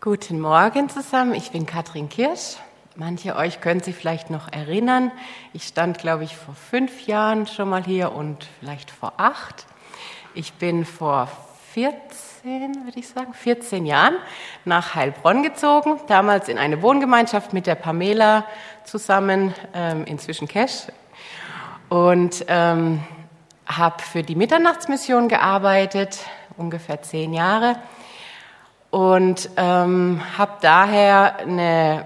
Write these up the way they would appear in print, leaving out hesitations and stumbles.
Guten Morgen zusammen, ich bin Katrin Kirsch. Manche euch können sich vielleicht noch erinnern. Ich stand, glaube ich, vor 5 Jahren schon mal hier und vielleicht vor 8. Ich bin vor 14 Jahren nach Heilbronn gezogen, damals in eine Wohngemeinschaft mit der Pamela zusammen, inzwischen Kesch, und habe für die Mitternachtsmission gearbeitet, ungefähr 10 Jahre. Und habe daher eine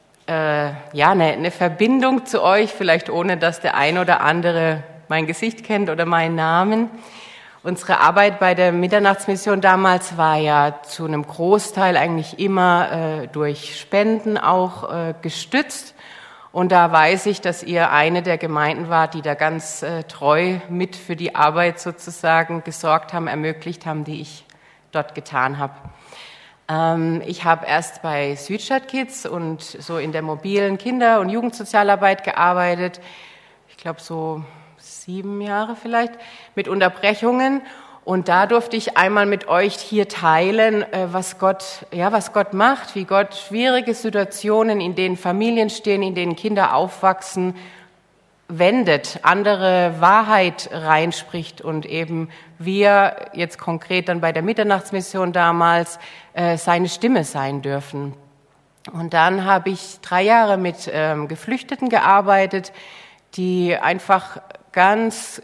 Verbindung zu euch, vielleicht ohne, dass der ein oder andere mein Gesicht kennt oder meinen Namen. Unsere Arbeit bei der Mitternachtsmission damals war ja zu einem Großteil eigentlich immer durch Spenden auch gestützt. Und da weiß ich, dass ihr eine der Gemeinden wart, die da ganz treu mit für die Arbeit sozusagen gesorgt haben, ermöglicht haben, die ich dort getan habe. Ich habe erst bei Südstadt Kids und so in der mobilen Kinder- und Jugendsozialarbeit gearbeitet. Ich glaube so 7 Jahre vielleicht, mit Unterbrechungen. Und da durfte ich einmal mit euch hier teilen, was Gott macht, wie Gott schwierige Situationen, in denen Familien stehen, in denen Kinder aufwachsen, wendet, andere Wahrheit reinspricht und eben wir jetzt konkret dann bei der Mitternachtsmission damals seine Stimme sein dürfen. Und dann habe ich 3 Jahre mit Geflüchteten gearbeitet, die einfach ganz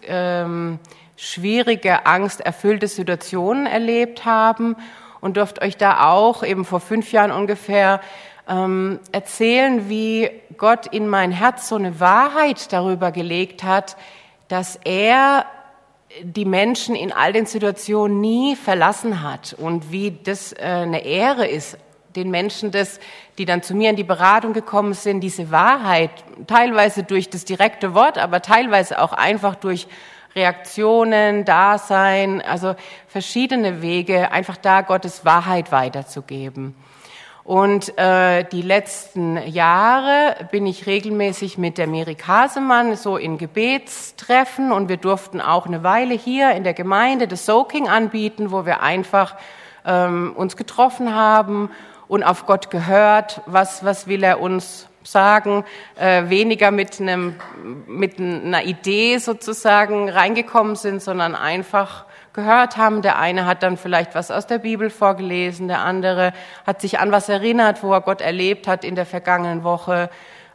schwierige, angsterfüllte Situationen erlebt haben und durfte euch da auch eben vor 5 Jahren ungefähr erzählen, wie Gott in mein Herz so eine Wahrheit darüber gelegt hat, dass er die Menschen in all den Situationen nie verlassen hat und wie das eine Ehre ist, den Menschen, die dann zu mir in die Beratung gekommen sind, diese Wahrheit, teilweise durch das direkte Wort, aber teilweise auch einfach durch Reaktionen, Dasein, also verschiedene Wege, einfach da Gottes Wahrheit weiterzugeben. Und die letzten Jahre bin ich regelmäßig mit der Miri Kasemann so in Gebetstreffen und wir durften auch eine Weile hier in der Gemeinde das Soaking anbieten, wo wir einfach uns getroffen haben und auf Gott gehört, was will er uns sagen, weniger mit einer Idee sozusagen reingekommen sind, sondern einfach gehört haben. Der eine hat dann vielleicht was aus der Bibel vorgelesen, der andere hat sich an was erinnert, wo er Gott erlebt hat in der vergangenen Woche.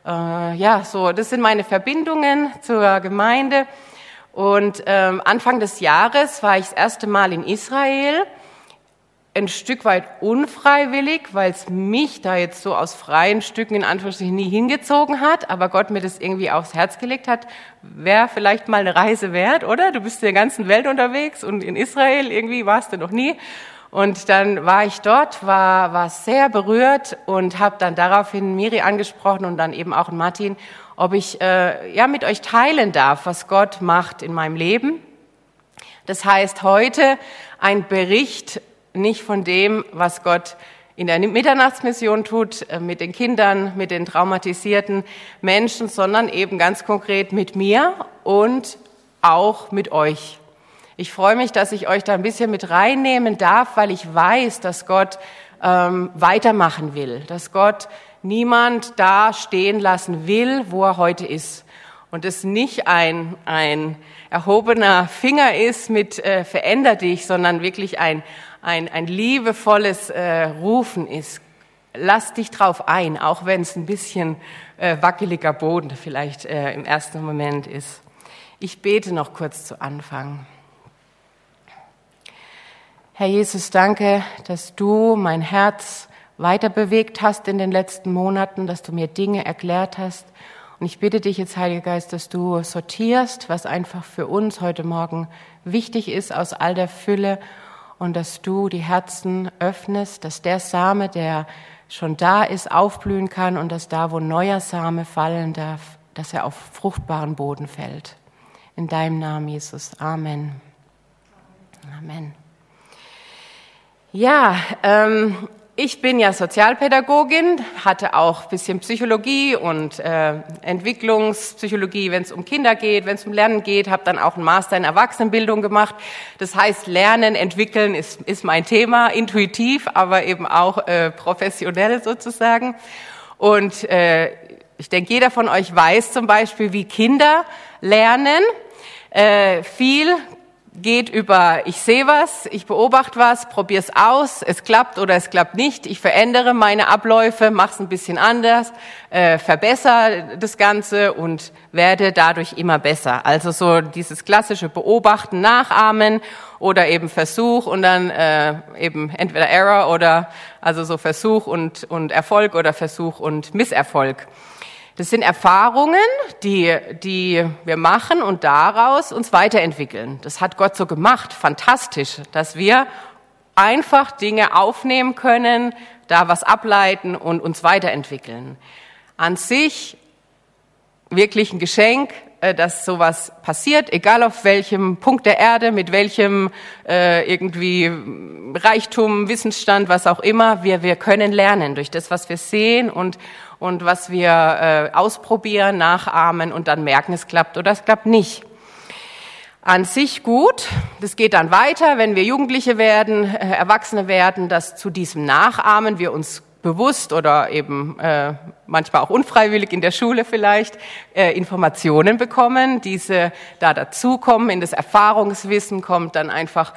Das sind meine Verbindungen zur Gemeinde. Und Anfang des Jahres war ich das erste Mal in Israel, ein Stück weit unfreiwillig, weil es mich da jetzt so aus freien Stücken in Anführungsstrichen nie hingezogen hat, aber Gott mir das irgendwie aufs Herz gelegt hat, wäre vielleicht mal eine Reise wert, oder? Du bist in der ganzen Welt unterwegs und in Israel irgendwie warst du noch nie. Und dann war ich dort, war sehr berührt und habe dann daraufhin Miri angesprochen und dann eben auch Martin, ob ich mit euch teilen darf, was Gott macht in meinem Leben. Das heißt heute ein Bericht nicht von dem, was Gott in der Mitternachtsmission tut, mit den Kindern, mit den traumatisierten Menschen, sondern eben ganz konkret mit mir und auch mit euch. Ich freue mich, dass ich euch da ein bisschen mit reinnehmen darf, weil ich weiß, dass Gott weitermachen will, dass Gott niemand da stehen lassen will, wo er heute ist. Und es nicht ein erhobener Finger ist mit veränder dich, sondern wirklich ein liebevolles Rufen ist. Lass dich drauf ein, auch wenn es ein bisschen wackeliger Boden vielleicht im ersten Moment ist. Ich bete noch kurz zu Anfang. Herr Jesus, danke, dass du mein Herz weiter bewegt hast in den letzten Monaten, dass du mir Dinge erklärt hast. Und ich bitte dich jetzt, Heiliger Geist, dass du sortierst, was einfach für uns heute Morgen wichtig ist aus all der Fülle und dass du die Herzen öffnest, dass der Same, der schon da ist, aufblühen kann und dass da, wo neuer Same fallen darf, dass er auf fruchtbaren Boden fällt. In deinem Namen, Jesus. Amen. Amen. Ja, Ich bin ja Sozialpädagogin, hatte auch ein bisschen Psychologie und Entwicklungspsychologie, wenn es um Kinder geht, wenn es um Lernen geht, habe dann auch einen Master in Erwachsenenbildung gemacht. Das heißt, Lernen, Entwickeln ist mein Thema, intuitiv, aber eben auch professionell sozusagen. Und ich denke, jeder von euch weiß zum Beispiel, wie Kinder lernen. Viel geht über, ich sehe was, ich beobachte was, probiere es aus, es klappt oder es klappt nicht, ich verändere meine Abläufe, mache es ein bisschen anders, verbessere das Ganze und werde dadurch immer besser. Also so dieses klassische Beobachten, Nachahmen oder eben Versuch und dann eben entweder Error oder also so Versuch und Erfolg oder Versuch und Misserfolg. Das sind Erfahrungen, die wir machen und daraus uns weiterentwickeln. Das hat Gott so gemacht, fantastisch, dass wir einfach Dinge aufnehmen können, da was ableiten und uns weiterentwickeln. An sich wirklich ein Geschenk, dass sowas passiert, egal auf welchem Punkt der Erde, mit welchem irgendwie Reichtum, Wissensstand, was auch immer, wir können lernen durch das, was wir sehen und was wir ausprobieren, nachahmen und dann merken, es klappt oder es klappt nicht. An sich gut, das geht dann weiter, wenn wir Jugendliche werden, Erwachsene werden, dass zu diesem Nachahmen wir uns bewusst oder eben manchmal auch unfreiwillig in der Schule vielleicht Informationen bekommen, diese da dazukommen, in das Erfahrungswissen kommt dann einfach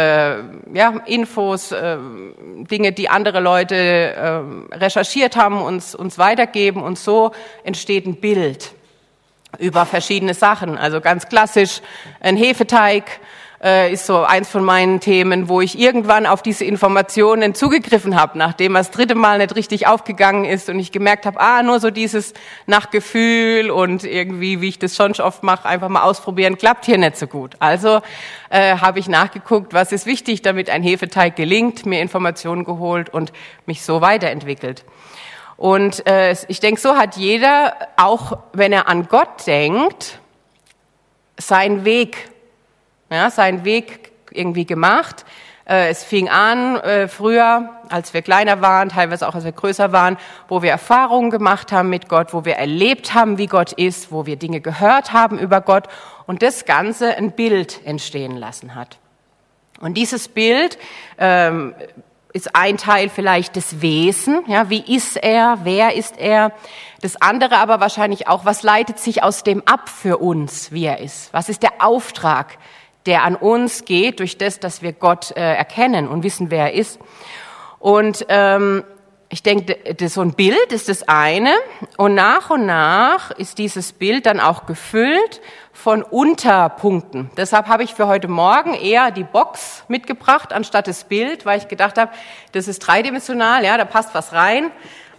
Infos, Dinge, die andere Leute recherchiert haben, uns weitergeben und so entsteht ein Bild über verschiedene Sachen. Also ganz klassisch ein Hefeteig ist so eins von meinen Themen, wo ich irgendwann auf diese Informationen zugegriffen habe, nachdem das dritte Mal nicht richtig aufgegangen ist und ich gemerkt habe, nur so dieses nach Gefühl und irgendwie, wie ich das schon oft mache, einfach mal ausprobieren, klappt hier nicht so gut. Also habe ich nachgeguckt, was ist wichtig, damit ein Hefeteig gelingt, mir Informationen geholt und mich so weiterentwickelt. Und ich denke, so hat jeder, auch wenn er an Gott denkt, seinen Weg irgendwie gemacht. Es fing an früher, als wir kleiner waren, teilweise auch als wir größer waren, wo wir Erfahrungen gemacht haben mit Gott, wo wir erlebt haben, wie Gott ist, wo wir Dinge gehört haben über Gott und das Ganze ein Bild entstehen lassen hat. Und dieses Bild ist ein Teil vielleicht des Wesen, ja, wie ist er, wer ist er? Das andere aber wahrscheinlich auch, was leitet sich aus dem ab für uns, wie er ist? Was ist der Auftrag, der an uns geht, durch das, dass wir Gott erkennen und wissen, wer er ist. Und ich denke, so ein Bild ist das eine. Und nach ist dieses Bild dann auch gefüllt von Unterpunkten. Deshalb habe ich für heute Morgen eher die Box mitgebracht, anstatt das Bild, weil ich gedacht habe, das ist dreidimensional, ja, da passt was rein.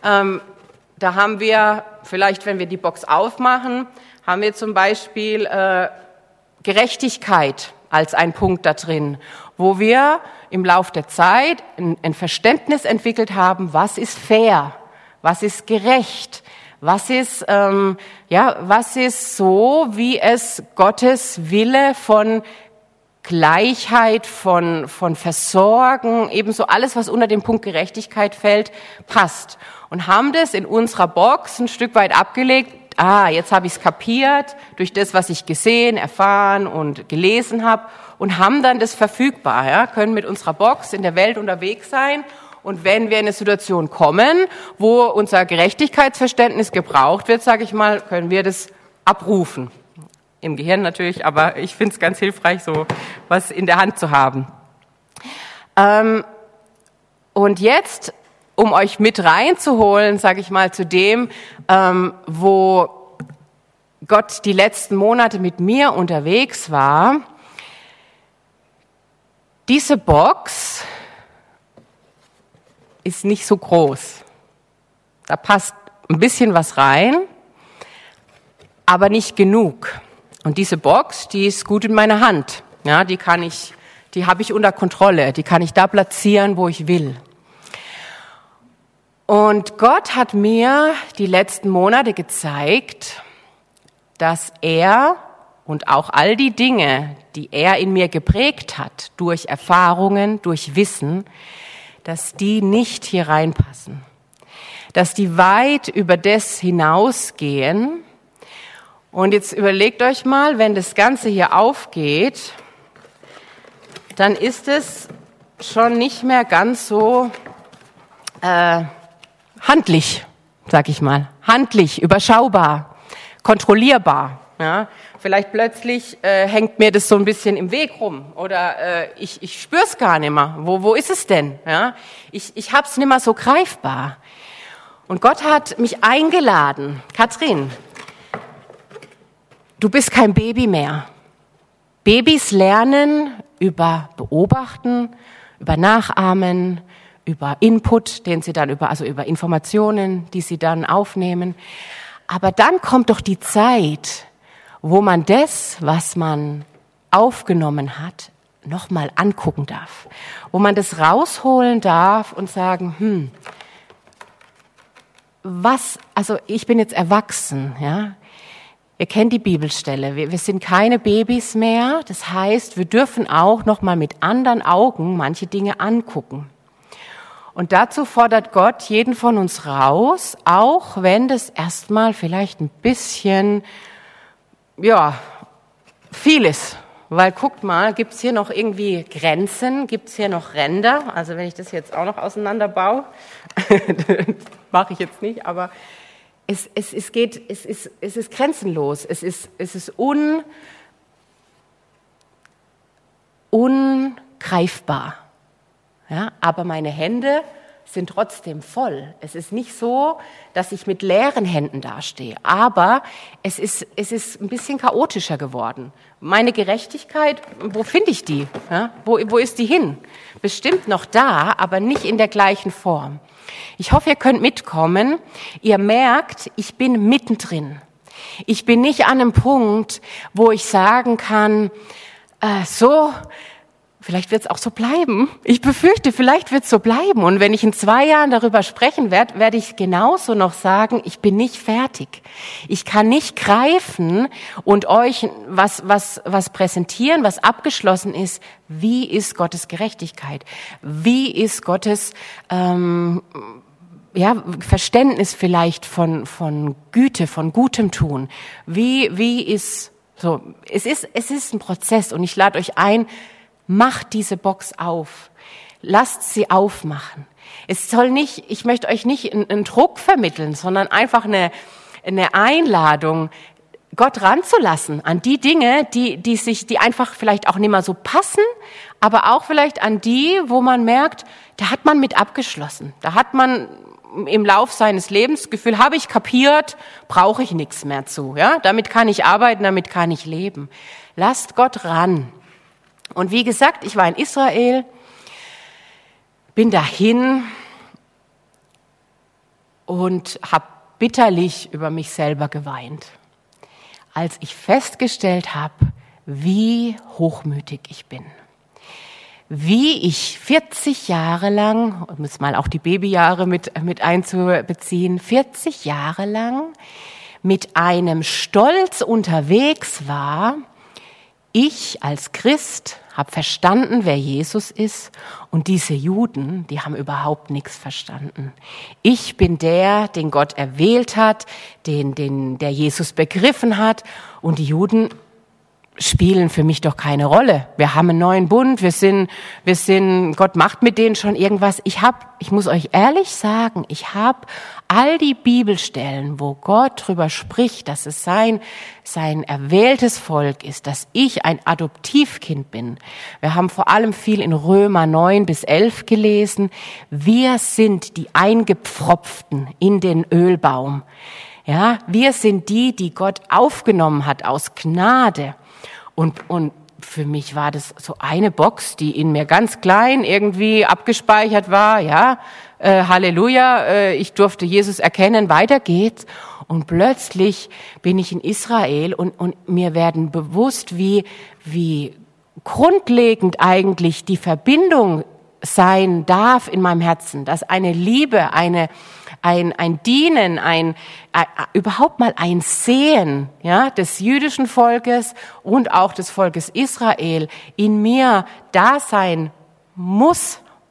Da haben wir, vielleicht wenn wir die Box aufmachen, haben wir zum Beispiel Gerechtigkeit als ein Punkt da drin, wo wir im Lauf der Zeit ein Verständnis entwickelt haben, was ist fair, was ist gerecht, was ist so, wie es Gottes Wille von Gleichheit, von Versorgen, ebenso alles, was unter dem Punkt Gerechtigkeit fällt, passt. Und haben das in unserer Box ein Stück weit abgelegt. Jetzt habe ich es kapiert durch das, was ich gesehen, erfahren und gelesen habe und haben dann das verfügbar, ja, können mit unserer Box in der Welt unterwegs sein und wenn wir in eine Situation kommen, wo unser Gerechtigkeitsverständnis gebraucht wird, sage ich mal, können wir das abrufen. Im Gehirn natürlich, aber ich finde es ganz hilfreich, so was in der Hand zu haben. Und jetzt, um euch mit reinzuholen, sage ich mal, zu dem, wo Gott die letzten Monate mit mir unterwegs war. Diese Box ist nicht so groß. Da passt ein bisschen was rein, aber nicht genug. Und diese Box, die ist gut in meiner Hand. Ja, die habe ich unter Kontrolle. Die kann ich da platzieren, wo ich will. Und Gott hat mir die letzten Monate gezeigt, dass er und auch all die Dinge, die er in mir geprägt hat, durch Erfahrungen, durch Wissen, dass die nicht hier reinpassen, dass die weit über das hinausgehen. Und jetzt überlegt euch mal, wenn das Ganze hier aufgeht, dann ist es schon nicht mehr ganz so handlich, sag ich mal. Handlich, überschaubar, kontrollierbar. Ja? Vielleicht plötzlich hängt mir das so ein bisschen im Weg rum oder ich spür's gar nicht mehr. Wo ist es denn? Ja? Ich hab's nicht mehr so greifbar. Und Gott hat mich eingeladen. Katrin, du bist kein Baby mehr. Babys lernen über Beobachten, über Nachahmen, über Input, den sie dann über Informationen, die sie dann aufnehmen. Aber dann kommt doch die Zeit, wo man das, was man aufgenommen hat, nochmal angucken darf. Wo man das rausholen darf und sagen, ich bin jetzt erwachsen, ja. Ihr kennt die Bibelstelle. Wir sind keine Babys mehr. Das heißt, wir dürfen auch nochmal mit anderen Augen manche Dinge angucken. Und dazu fordert Gott jeden von uns raus, auch wenn das erstmal vielleicht ein bisschen, viel ist. Weil guckt mal, gibt's hier noch irgendwie Grenzen? Gibt's hier noch Ränder? Also wenn ich das jetzt auch noch auseinanderbaue, mache ich jetzt nicht, aber es ist grenzenlos. Es ist ungreifbar. Ja, aber meine Hände sind trotzdem voll. Es ist nicht so, dass ich mit leeren Händen dastehe, aber es ist ein bisschen chaotischer geworden. Meine Gerechtigkeit, wo finde ich die? Ja, wo ist die hin? Bestimmt noch da, aber nicht in der gleichen Form. Ich hoffe, ihr könnt mitkommen. Ihr merkt, ich bin mittendrin. Ich bin nicht an einem Punkt, wo ich sagen kann, vielleicht wird es auch so bleiben. Ich befürchte, vielleicht wird es so bleiben. Und wenn ich in 2 Jahren darüber sprechen werde, werde ich genauso noch sagen, ich bin nicht fertig. Ich kann nicht greifen und euch was präsentieren, was abgeschlossen ist. Wie ist Gottes Gerechtigkeit? Wie ist Gottes Verständnis vielleicht von Güte, von gutem Tun? Wie ist so? Es ist ein Prozess und ich lade euch ein. Macht diese Box auf. Lasst sie aufmachen. Ich möchte euch nicht einen Druck vermitteln, sondern einfach eine Einladung, Gott ranzulassen an die Dinge, die einfach vielleicht auch nicht mehr so passen, aber auch vielleicht an die, wo man merkt, da hat man mit abgeschlossen. Da hat man im Lauf seines Lebens das Gefühl, habe ich kapiert, brauche ich nichts mehr zu. Ja? Damit kann ich arbeiten, damit kann ich leben. Lasst Gott ran. Und wie gesagt, ich war in Israel, bin dahin und habe bitterlich über mich selber geweint, als ich festgestellt habe, wie hochmütig ich bin. Wie ich 40 Jahre lang, um jetzt mal auch die Babyjahre mit einzubeziehen, 40 Jahre lang mit einem Stolz unterwegs war. Ich als Christ habe verstanden, wer Jesus ist, und diese Juden, die haben überhaupt nichts verstanden. Ich bin der, den Gott erwählt hat, der Jesus begriffen hat, und die Juden spielen für mich doch keine Rolle. Wir haben einen neuen Bund, wir sind, Gott macht mit denen schon irgendwas. Ich muss euch ehrlich sagen, ich habe all die Bibelstellen, wo Gott drüber spricht, dass es sein erwähltes Volk ist, dass ich ein Adoptivkind bin. Wir haben vor allem viel in Römer 9-11 gelesen. Wir sind die Eingepfropften in den Ölbaum. Ja, wir sind die Gott aufgenommen hat aus Gnade. Und für mich war das so eine Box, die in mir ganz klein irgendwie abgespeichert war. Ja, Halleluja, ich durfte Jesus erkennen, weiter geht's. Und plötzlich bin ich in Israel und mir werden bewusst, wie grundlegend eigentlich die Verbindung sein darf in meinem Herzen, dass eine Liebe, ein Dienen, überhaupt mal ein Sehen, ja, des jüdischen Volkes und auch des Volkes Israel in mir da sein muss,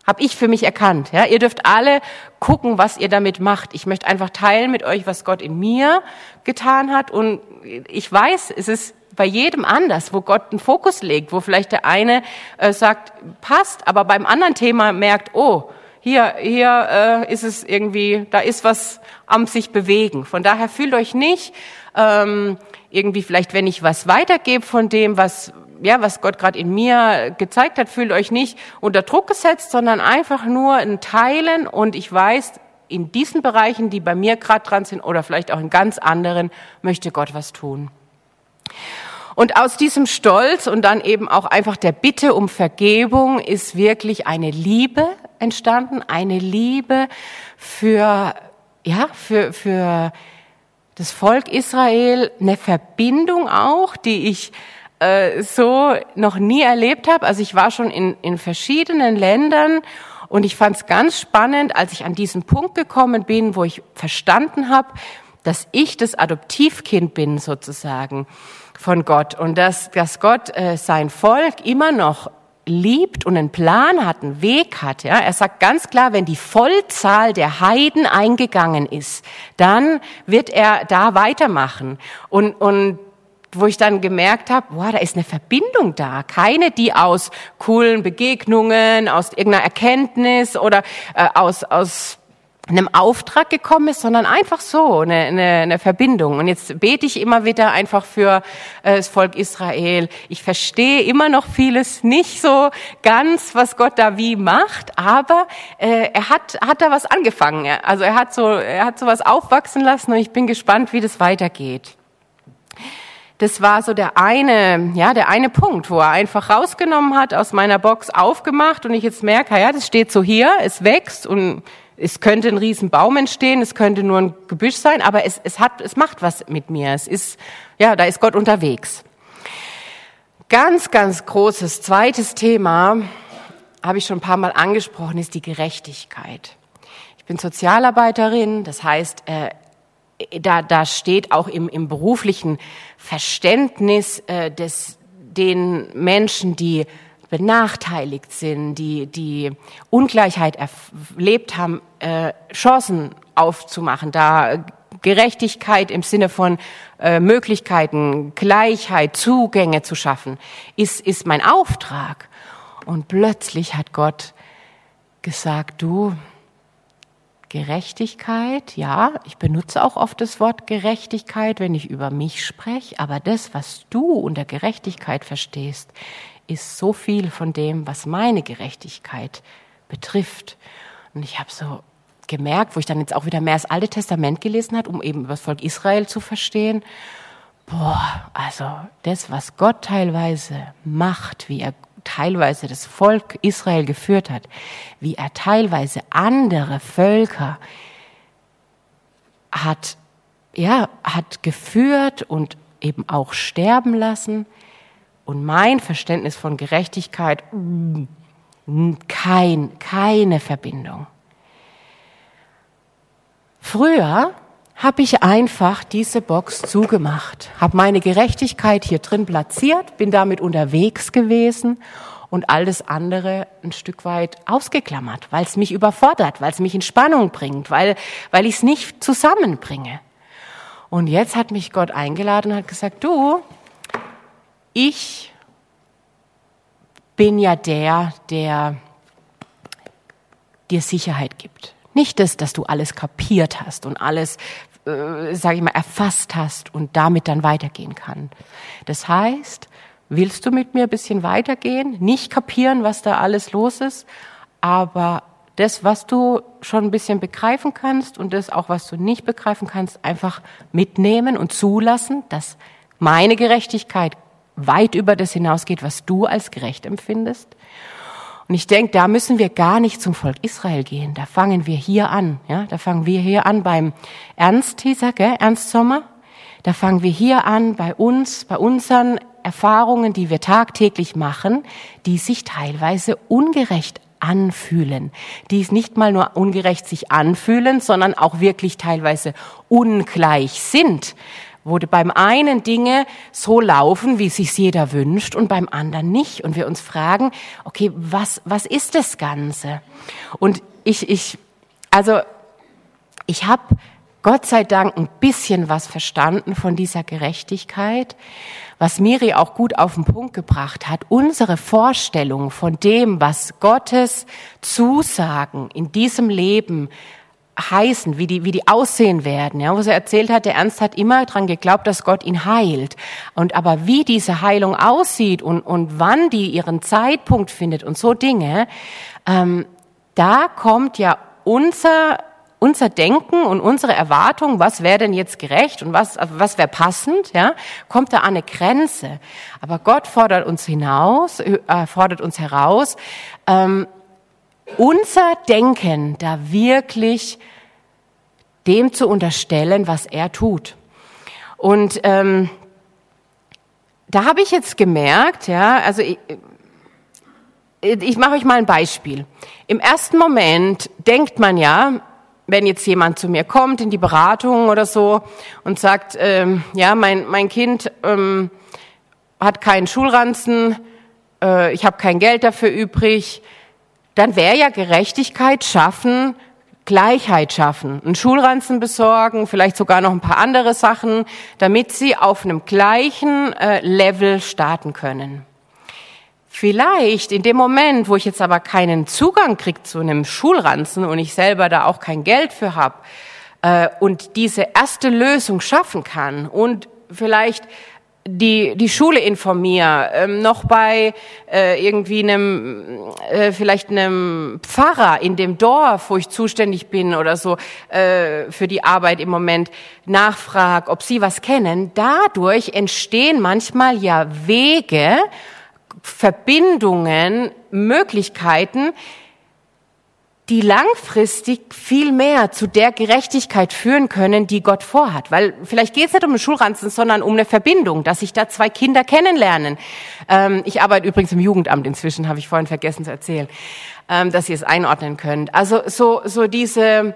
Habe ich für mich erkannt. Ja? Ihr dürft alle gucken, was ihr damit macht. Ich möchte einfach teilen mit euch, was Gott in mir getan hat. Und ich weiß, es ist bei jedem anders, wo Gott einen Fokus legt, wo vielleicht der eine sagt, passt, aber beim anderen Thema merkt, oh, hier ist es irgendwie, da ist was am sich bewegen. Von daher fühlt euch nicht irgendwie vielleicht, wenn ich was weitergebe von dem, was Gott gerade in mir gezeigt hat, fühlt euch nicht unter Druck gesetzt, sondern einfach nur ein Teilen. Und ich weiß, in diesen Bereichen, die bei mir gerade dran sind oder vielleicht auch in ganz anderen, möchte Gott was tun. Und aus diesem Stolz und dann eben auch einfach der Bitte um Vergebung ist wirklich eine Liebe entstanden, eine Liebe für das Volk Israel, eine Verbindung auch, die ich so noch nie erlebt habe. Also ich war schon in verschiedenen Ländern und ich fand es ganz spannend, als ich an diesen Punkt gekommen bin, wo ich verstanden habe, dass ich das Adoptivkind bin sozusagen von Gott und dass Gott sein Volk immer noch liebt und einen Plan hat, einen Weg hat. Ja? Er sagt ganz klar, wenn die Vollzahl der Heiden eingegangen ist, dann wird er da weitermachen. Und wo ich dann gemerkt habe, wow, da ist eine Verbindung da. Keine, die aus coolen Begegnungen, aus irgendeiner Erkenntnis oder aus einem Auftrag gekommen ist, sondern einfach so eine Verbindung. Und jetzt bete ich immer wieder einfach für das Volk Israel. Ich verstehe immer noch vieles nicht so ganz, was Gott da wie macht, aber er hat da was angefangen. Also er hat sowas aufwachsen lassen und ich bin gespannt, wie das weitergeht. Das war so der eine Punkt, wo er einfach rausgenommen hat, aus meiner Box aufgemacht und ich jetzt merke, ja, das steht so hier, es wächst und es könnte ein Riesenbaum entstehen, es könnte nur ein Gebüsch sein, aber es macht was mit mir. Es ist, da ist Gott unterwegs. Ganz, ganz großes zweites Thema, habe ich schon ein paar Mal angesprochen, ist die Gerechtigkeit. Ich bin Sozialarbeiterin, das heißt, da steht auch im beruflichen Verständnis den Menschen, die benachteiligt sind, die Ungleichheit erlebt haben, Chancen aufzumachen, da Gerechtigkeit im Sinne von Möglichkeiten, Gleichheit, Zugänge zu schaffen, ist mein Auftrag. Und plötzlich hat Gott gesagt, du, Gerechtigkeit, ja, ich benutze auch oft das Wort Gerechtigkeit, wenn ich über mich spreche, aber das, was du unter Gerechtigkeit verstehst, ist so viel von dem, was meine Gerechtigkeit betrifft. Und ich habe so gemerkt, wo ich dann jetzt auch wieder mehr das Alte Testament gelesen habe, um eben über das Volk Israel zu verstehen, also das, was Gott teilweise macht, wie er teilweise das Volk Israel geführt hat, wie er teilweise andere Völker hat geführt und eben auch sterben lassen. Und mein Verständnis von Gerechtigkeit, keine Verbindung. Früher habe ich einfach diese Box zugemacht, habe meine Gerechtigkeit hier drin platziert, bin damit unterwegs gewesen und alles andere ein Stück weit ausgeklammert, weil es mich überfordert, weil es mich in Spannung bringt, weil ich es nicht zusammenbringe. Und jetzt hat mich Gott eingeladen und hat gesagt, du, ich bin ja der dir Sicherheit gibt. Nicht das, dass du alles kapiert hast und alles, erfasst hast und damit dann weitergehen kann. Das heißt, willst du mit mir ein bisschen weitergehen? Nicht kapieren, was da alles los ist, aber das, was du schon ein bisschen begreifen kannst und das auch, was du nicht begreifen kannst, einfach mitnehmen und zulassen, dass meine Gerechtigkeit weit über das hinausgeht, was du als gerecht empfindest. Und ich denke, da müssen wir gar nicht zum Volk Israel gehen. Da fangen wir hier an. Ja? Da fangen wir hier an beim Ernst Sommer. Da fangen wir hier an bei uns, bei unseren Erfahrungen, die wir tagtäglich machen, die sich teilweise ungerecht anfühlen. Die es nicht mal nur ungerecht sich anfühlen, sondern auch wirklich teilweise ungleich sind. wo beim einen Dinge so laufen, wie sich jeder wünscht und beim anderen nicht. Und wir uns fragen, okay, was ist das Ganze? Und ich habe Gott sei Dank ein bisschen was verstanden von dieser Gerechtigkeit, was Miri auch gut auf den Punkt gebracht hat. Unsere Vorstellung von dem, was Gottes Zusagen in diesem Leben heißen, wie die aussehen werden, ja, wo sie erzählt hat, der Ernst hat immer dran geglaubt, dass Gott ihn heilt. Aber wie diese Heilung aussieht und wann die ihren Zeitpunkt findet und so Dinge, da kommt ja unser Denken und unsere Erwartung, was wäre denn jetzt gerecht und was wäre passend, ja, kommt da an eine Grenze. Aber Gott fordert uns heraus, unser Denken da wirklich dem zu unterstellen, was er tut. Und da habe ich jetzt gemerkt, ja, also ich mache euch mal ein Beispiel. Im ersten Moment denkt man ja, wenn jetzt jemand zu mir kommt in die Beratung oder so und sagt, ja, mein Kind hat keinen Schulranzen, ich habe kein Geld dafür übrig, dann wäre ja Gerechtigkeit schaffen, Gleichheit schaffen, einen Schulranzen besorgen, vielleicht sogar noch ein paar andere Sachen, damit sie auf einem gleichen Level starten können. Vielleicht in dem Moment, wo ich jetzt aber keinen Zugang kriege zu einem Schulranzen und ich selber da auch kein Geld für habe und diese erste Lösung schaffen kann und vielleicht die Schule informiere, noch bei irgendwie vielleicht einem Pfarrer in dem Dorf, wo ich zuständig bin oder so, für die Arbeit im Moment nachfrage, ob sie was kennen. Dadurch entstehen manchmal ja Wege, Verbindungen, Möglichkeiten, die langfristig viel mehr zu der Gerechtigkeit führen können, die Gott vorhat. Weil vielleicht geht es nicht um einen Schulranzen, sondern um eine Verbindung, dass sich da zwei Kinder kennenlernen. Ich arbeite übrigens im Jugendamt inzwischen, habe ich vorhin vergessen zu erzählen, dass ihr es einordnen könnt. Also so diese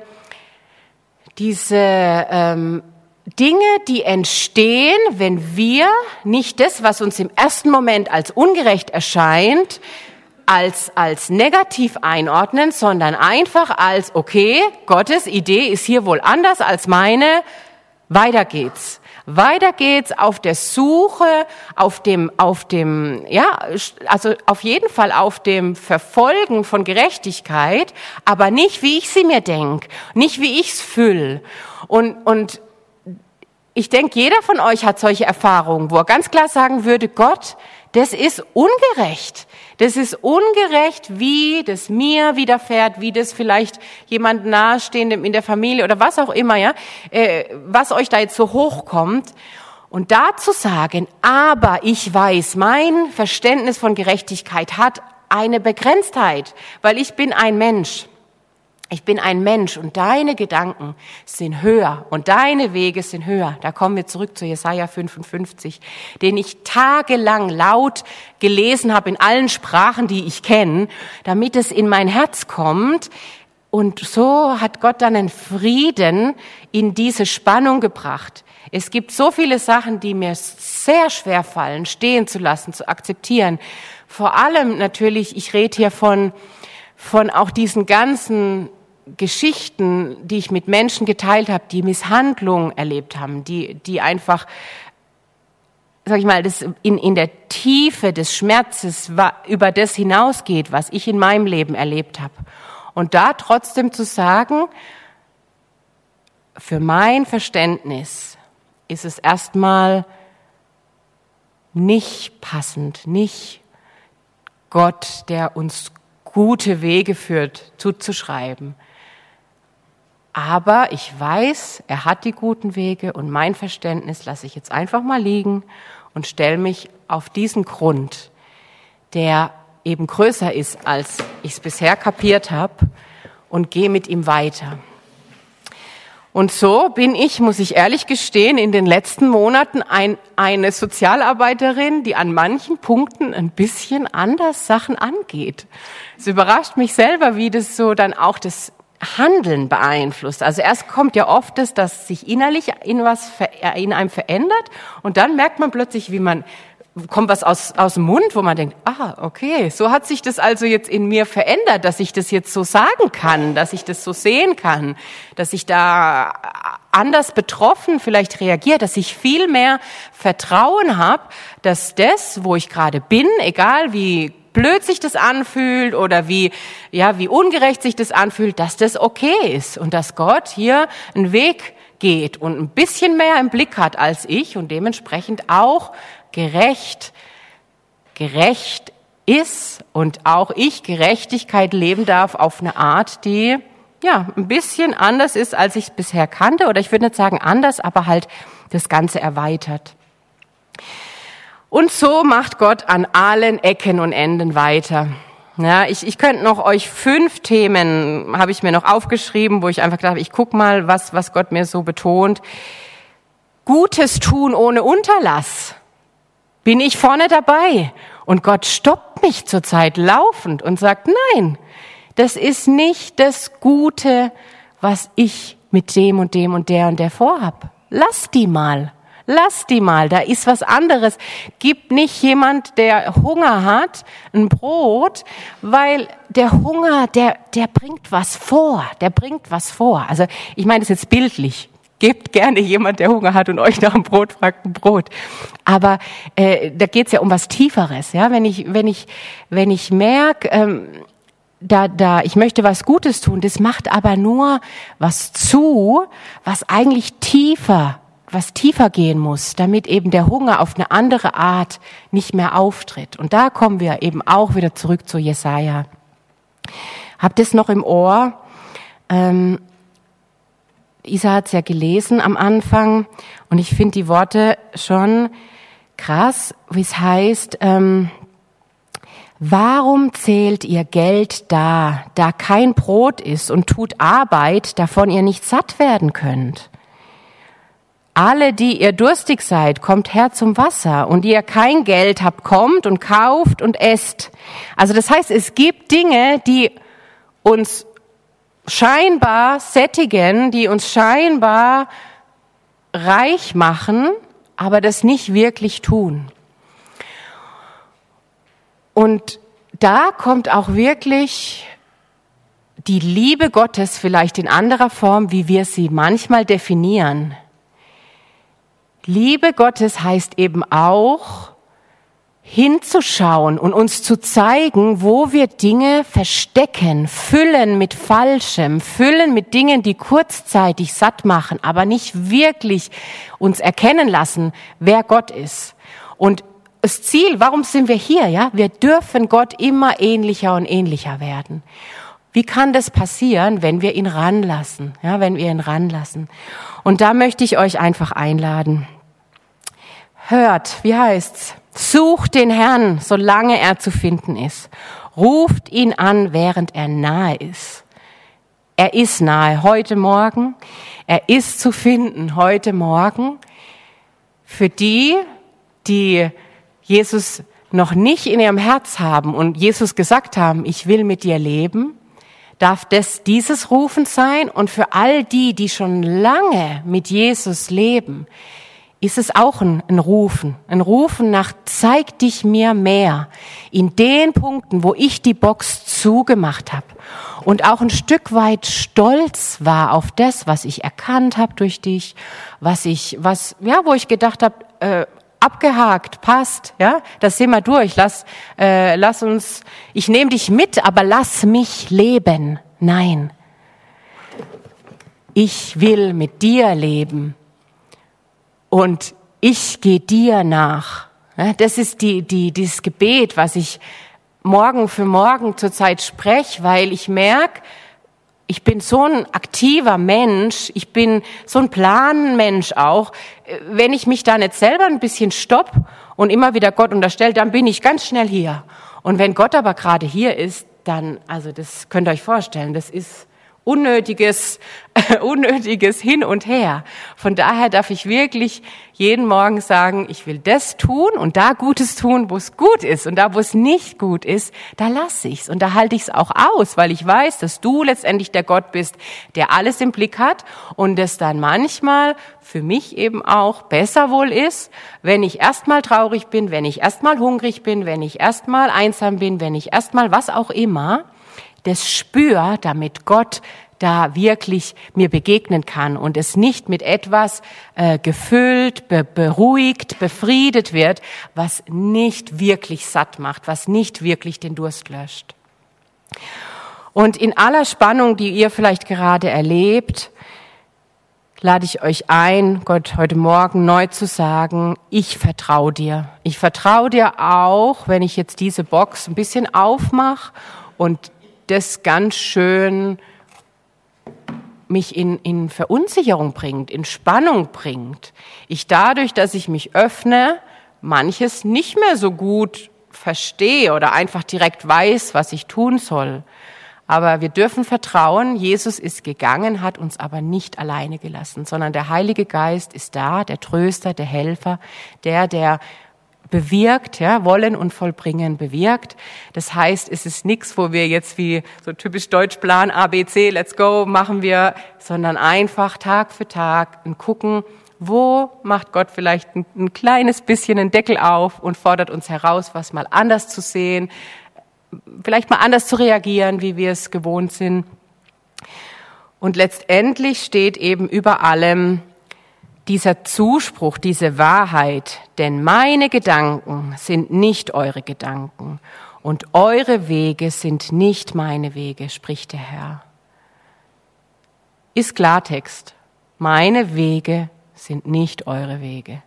Dinge, die entstehen, wenn wir nicht das, was uns im ersten Moment als ungerecht erscheint, als negativ einordnen, sondern einfach als, okay, Gottes Idee ist hier wohl anders als meine, weiter geht's. Weiter geht's auf der Suche, auf dem, ja, also auf jeden Fall auf dem Verfolgen von Gerechtigkeit, aber nicht, wie ich sie mir denke, nicht, wie ich's fühle. Und ich denke, jeder von euch hat solche Erfahrungen, wo er ganz klar sagen würde, Gott, das ist ungerecht. Das ist ungerecht, wie das mir widerfährt, wie das vielleicht jemand Nahestehendem in der Familie oder was auch immer, ja, was euch da jetzt so hochkommt. Und da zu sagen, aber ich weiß, mein Verständnis von Gerechtigkeit hat eine Begrenztheit, weil ich bin ein Mensch. Ich bin ein Mensch und deine Gedanken sind höher und deine Wege sind höher. Da kommen wir zurück zu Jesaja 55, den ich tagelang laut gelesen habe in allen Sprachen, die ich kenne, damit es in mein Herz kommt. Und so hat Gott dann einen Frieden in diese Spannung gebracht. Es gibt so viele Sachen, die mir sehr schwer fallen, stehen zu lassen, zu akzeptieren. Vor allem natürlich, ich rede hier von auch diesen ganzen Geschichten, die ich mit Menschen geteilt habe, die Misshandlungen erlebt haben, die einfach, sag ich mal, das in der Tiefe des Schmerzes über das hinausgeht, was ich in meinem Leben erlebt habe. Und da trotzdem zu sagen, für mein Verständnis ist es erstmal nicht passend, nicht Gott, der uns gute Wege führt, zuzuschreiben. Aber ich weiß, er hat die guten Wege und mein Verständnis lasse ich jetzt einfach mal liegen und stelle mich auf diesen Grund, der eben größer ist, als ich es bisher kapiert habe, und gehe mit ihm weiter. Und so bin ich, muss ich ehrlich gestehen, in den letzten Monaten eine Sozialarbeiterin, die an manchen Punkten ein bisschen anders Sachen angeht. Es überrascht mich selber, wie das so dann auch das Handeln beeinflusst. Also erst kommt ja oft das, dass sich innerlich in einem verändert und dann merkt man plötzlich, kommt was aus dem Mund, wo man denkt, okay, so hat sich das also jetzt in mir verändert, dass ich das jetzt so sagen kann, dass ich das so sehen kann, dass ich da anders betroffen vielleicht reagiere, dass ich viel mehr Vertrauen habe, dass das, wo ich gerade bin, egal wie blöd sich das anfühlt oder wie ungerecht sich das anfühlt, dass das okay ist und dass Gott hier einen Weg geht und ein bisschen mehr im Blick hat als ich und dementsprechend auch gerecht ist und auch ich Gerechtigkeit leben darf auf eine Art, die ein bisschen anders ist, als ich es bisher kannte. Oder ich würde nicht sagen anders, aber halt das Ganze erweitert. Und so macht Gott an allen Ecken und Enden weiter. Ja, ich könnte noch euch 5 Themen, habe ich mir noch aufgeschrieben, wo ich einfach gedacht habe, ich guck mal, was Gott mir so betont. Gutes tun ohne Unterlass. Bin ich vorne dabei? Und Gott stoppt mich zurzeit laufend und sagt, nein, das ist nicht das Gute, was ich mit dem und dem und der vorhab. Lass die mal, da ist was anderes. Gib nicht jemand, der Hunger hat, ein Brot, weil der Hunger, der bringt was vor, Also ich meine das jetzt bildlich. Gebt gerne jemand, der Hunger hat und euch nach dem Brot fragt, ein Brot. Aber da geht's ja um was Tieferes. Ja, wenn ich merke, ich möchte was Gutes tun, das macht aber nur was zu, was eigentlich tiefer gehen muss, damit eben der Hunger auf eine andere Art nicht mehr auftritt. Und da kommen wir eben auch wieder zurück zu Jesaja. Habt ihr es noch im Ohr? Isa hat's ja gelesen am Anfang und ich finde die Worte schon krass, wie es heißt, warum zählt ihr Geld da kein Brot ist und tut Arbeit, davon ihr nicht satt werden könnt? Alle, die ihr durstig seid, kommt her zum Wasser und die ihr kein Geld habt, kommt und kauft und esst. Also das heißt, es gibt Dinge, die uns scheinbar sättigen, die uns scheinbar reich machen, aber das nicht wirklich tun. Und da kommt auch wirklich die Liebe Gottes vielleicht in anderer Form, wie wir sie manchmal definieren. Liebe Gottes heißt eben auch, hinzuschauen und uns zu zeigen, wo wir Dinge verstecken, füllen mit Falschem, füllen mit Dingen, die kurzzeitig satt machen, aber nicht wirklich uns erkennen lassen, wer Gott ist. Und das Ziel, warum sind wir hier? Ja, wir dürfen Gott immer ähnlicher und ähnlicher werden. Wie kann das passieren, wenn wir ihn ranlassen? Ja, wenn wir ihn ranlassen. Und da möchte ich euch einfach einladen. Hört, wie heißt's? Sucht den Herrn, solange er zu finden ist. Ruft ihn an, während er nahe ist. Er ist nahe heute Morgen. Er ist zu finden heute Morgen. Für die Jesus noch nicht in ihrem Herz haben und Jesus gesagt haben, ich will mit dir leben, darf das dieses Rufen sein. Und für all die schon lange mit Jesus leben, ist es auch ein Rufen nach, zeig dich mir mehr in den Punkten, wo ich die Box zugemacht habe und auch ein Stück weit stolz war auf das, was ich erkannt habe durch dich, wo ich gedacht habe, abgehakt, passt, ja, das sehen wir durch, lass uns, ich nehme dich mit, aber lass mich leben. Nein. Ich will mit dir leben. Und ich gehe dir nach. Das ist dieses Gebet, was ich Morgen für Morgen zurzeit spreche, weil ich merke, ich bin so ein aktiver Mensch, ich bin so ein Planmensch auch. Wenn ich mich da nicht selber ein bisschen stopp und immer wieder Gott unterstelle, dann bin ich ganz schnell hier. Und wenn Gott aber gerade hier ist, dann, also das könnt ihr euch vorstellen, das ist unnötiges Hin und Her. Von daher darf ich wirklich jeden Morgen sagen, ich will das tun und da Gutes tun, wo es gut ist. Und da, wo es nicht gut ist, da lasse ich's und da halte ich's auch aus, weil ich weiß, dass du letztendlich der Gott bist, der alles im Blick hat und es dann manchmal für mich eben auch besser wohl ist, wenn ich erstmal traurig bin, wenn ich erstmal hungrig bin, wenn ich erstmal einsam bin, wenn ich erstmal was auch immer, das spür, damit Gott da wirklich mir begegnen kann und es nicht mit etwas gefüllt, beruhigt, befriedet wird, was nicht wirklich satt macht, was nicht wirklich den Durst löscht. Und in aller Spannung, die ihr vielleicht gerade erlebt, lade ich euch ein, Gott heute Morgen neu zu sagen, ich vertraue dir. Ich vertraue dir auch, wenn ich jetzt diese Box ein bisschen aufmache und das ganz schön mich in Verunsicherung bringt, in Spannung bringt. Ich dadurch, dass ich mich öffne, manches nicht mehr so gut verstehe oder einfach direkt weiß, was ich tun soll. Aber wir dürfen vertrauen, Jesus ist gegangen, hat uns aber nicht alleine gelassen, sondern der Heilige Geist ist da, der Tröster, der Helfer, der bewirkt, ja, wollen und vollbringen bewirkt. Das heißt, es ist nichts, wo wir jetzt wie so typisch Deutsch Plan A, B, C, let's go, machen wir, sondern einfach Tag für Tag ein Gucken, wo macht Gott vielleicht ein kleines bisschen einen Deckel auf und fordert uns heraus, was mal anders zu sehen, vielleicht mal anders zu reagieren, wie wir es gewohnt sind. Und letztendlich steht eben über allem dieser Zuspruch, diese Wahrheit, denn meine Gedanken sind nicht eure Gedanken und eure Wege sind nicht meine Wege, spricht der Herr. Ist Klartext. Meine Wege sind nicht eure Wege.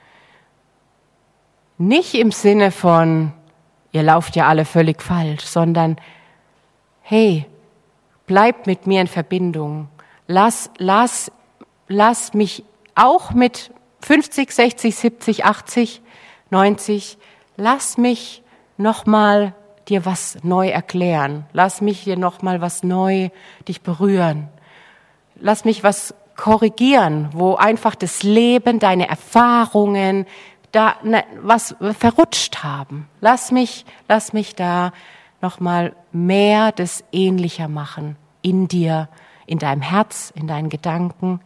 Nicht im Sinne von, ihr lauft ja alle völlig falsch, sondern, hey, bleibt mit mir in Verbindung. Lass mich auch mit 50, 60, 70, 80, 90, lass mich nochmal dir was neu erklären. Lass mich dir nochmal was neu dich berühren. Lass mich was korrigieren, wo einfach das Leben, deine Erfahrungen, da was verrutscht haben. Lass mich da nochmal mehr das ähnlicher machen. In dir, in deinem Herz, in deinen Gedanken.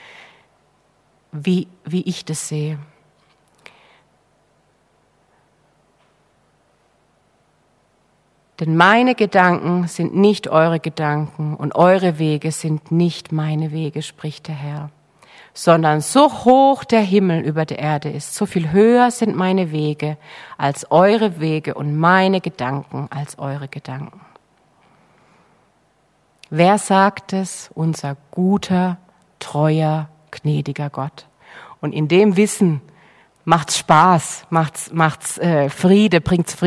Wie ich das sehe. Denn meine Gedanken sind nicht eure Gedanken und eure Wege sind nicht meine Wege, spricht der Herr. Sondern so hoch der Himmel über der Erde ist, so viel höher sind meine Wege als eure Wege und meine Gedanken als eure Gedanken. Wer sagt es? Unser guter, treuer, gnädiger Gott. Und in dem Wissen macht's Spaß, macht's Friede, bringt's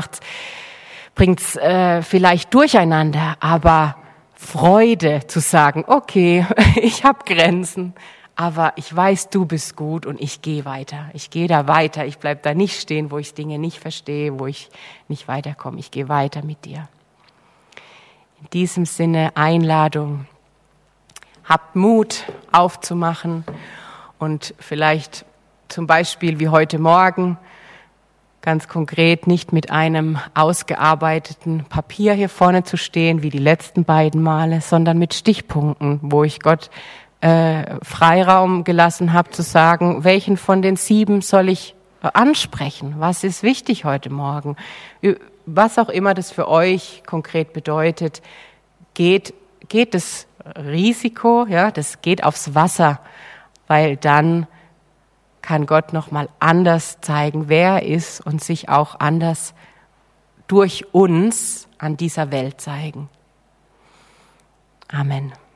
vielleicht Durcheinander, aber Freude zu sagen, okay, ich habe Grenzen, aber ich weiß, du bist gut und ich gehe weiter. Ich gehe da weiter, ich bleib da nicht stehen, wo ich Dinge nicht verstehe, wo ich nicht weiterkomme. Ich gehe weiter mit dir. In diesem Sinne Einladung. Habt Mut aufzumachen und vielleicht zum Beispiel wie heute Morgen ganz konkret nicht mit einem ausgearbeiteten Papier hier vorne zu stehen, wie die letzten beiden Male, sondern mit Stichpunkten, wo ich Gott Freiraum gelassen habe zu sagen, welchen von den 7 soll ich ansprechen? Was ist wichtig heute Morgen? Was auch immer das für euch konkret bedeutet, geht das Risiko, ja, das geht aufs Wasser, weil dann kann Gott noch mal anders zeigen, wer er ist und sich auch anders durch uns an dieser Welt zeigen. Amen.